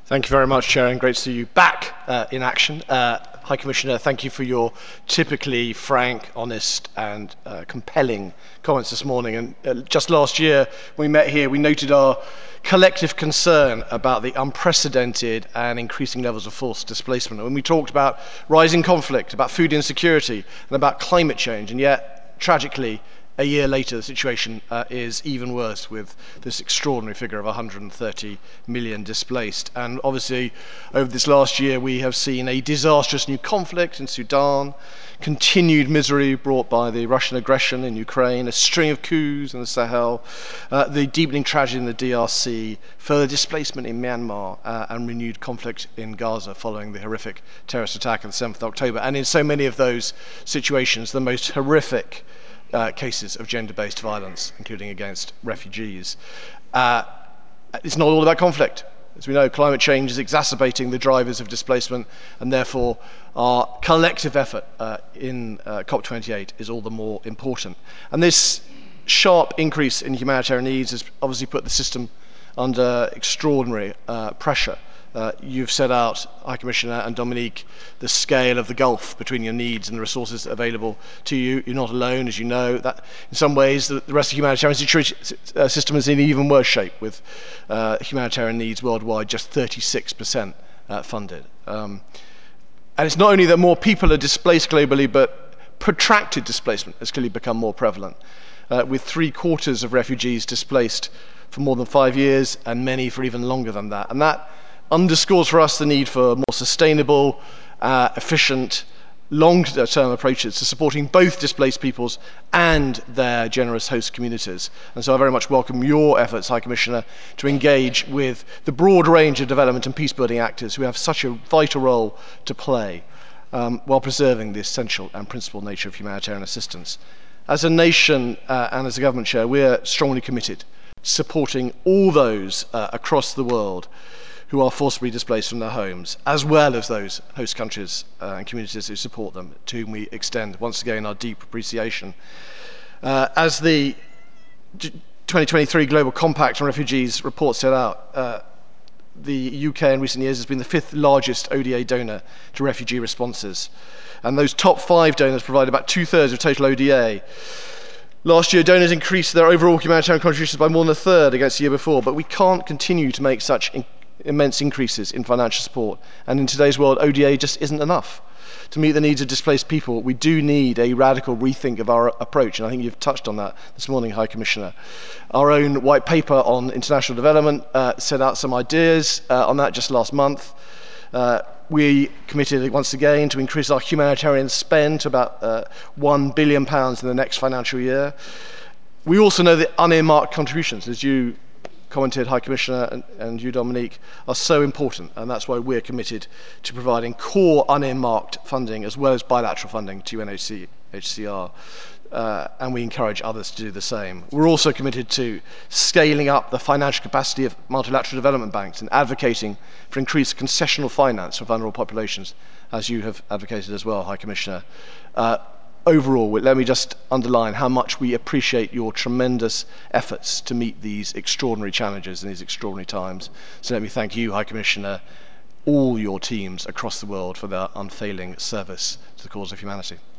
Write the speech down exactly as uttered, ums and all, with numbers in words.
Thank you very much, Chair, and great to see you back uh, in action. Uh, High Commissioner, thank you for your typically frank, honest and uh, compelling comments this morning. And uh, just last year, we met here, we noted our collective concern about the unprecedented and increasing levels of forced displacement. When we talked about rising conflict, about food insecurity and about climate change, and yet, tragically, a year later, the situation uh, is even worse, with this extraordinary figure of one hundred thirty million displaced. And obviously, over this last year, we have seen a disastrous new conflict in Sudan, continued misery brought by the Russian aggression in Ukraine, a string of coups in the Sahel, uh, the deepening tragedy in the D R C, further displacement in Myanmar, uh, and renewed conflict in Gaza following the horrific terrorist attack on the seventh of October. And in so many of those situations, the most horrific Uh, cases of gender-based violence, including against refugees. Uh, it's not all about conflict. As we know, climate change is exacerbating the drivers of displacement, and therefore our collective effort uh, in uh, COP twenty-eight is all the more important. And this sharp increase in humanitarian needs has obviously put the system under extraordinary uh, pressure. Uh, you've set out, High Commissioner and Dominique, the scale of the gulf between your needs and the resources available to you. You're not alone, as you know. That, in some ways, the, the rest of the humanitarian situation, uh, system is in even worse shape, with uh, humanitarian needs worldwide just thirty-six percent uh, funded. Um, and it's not only that more people are displaced globally, but protracted displacement has clearly become more prevalent, uh, with three quarters of refugees displaced for more than five years, and many for even longer than that. And that underscores for us the need for more sustainable, uh, efficient, long-term approaches to supporting both displaced peoples and their generous host communities. And so I very much welcome your efforts, High Commissioner, to engage with the broad range of development and peace-building actors who have such a vital role to play, um, while preserving the essential and principal nature of humanitarian assistance. As a nation uh, and as a government, Chair, we are strongly committed to supporting all those uh, across the world who are forcibly displaced from their homes, as well as those host countries uh, and communities who support them, to whom we extend once again our deep appreciation. Uh, as the twenty twenty-three Global Compact on Refugees report set out, uh, the U K in recent years has been the fifth largest O D A donor to refugee responses. And those top five donors provide about two-thirds of total O D A. Last year, donors increased their overall humanitarian contributions by more than a third against the year before, but we can't continue to make such in immense increases in financial support. And in today's world, O D A just isn't enough. To meet the needs of displaced people, we do need a radical rethink of our approach, and I think you've touched on that this morning, High Commissioner. Our own white paper on international development uh, set out some ideas uh, on that just last month. Uh, we committed once again to increase our humanitarian spend to about uh, one billion pounds in the next financial year. We also know that unearmarked contributions, as you commented, High Commissioner, and, and you, Dominique, are so important, and that's why we're committed to providing core unearmarked funding as well as bilateral funding to U N H C R, uh, and we encourage others to do the same. We're also committed to scaling up the financial capacity of multilateral development banks and advocating for increased concessional finance for vulnerable populations, as you have advocated as well, High Commissioner. Uh, Overall, let me just underline how much we appreciate your tremendous efforts to meet these extraordinary challenges in these extraordinary times. So let me thank you, High Commissioner, all your teams across the world for their unfailing service to the cause of humanity.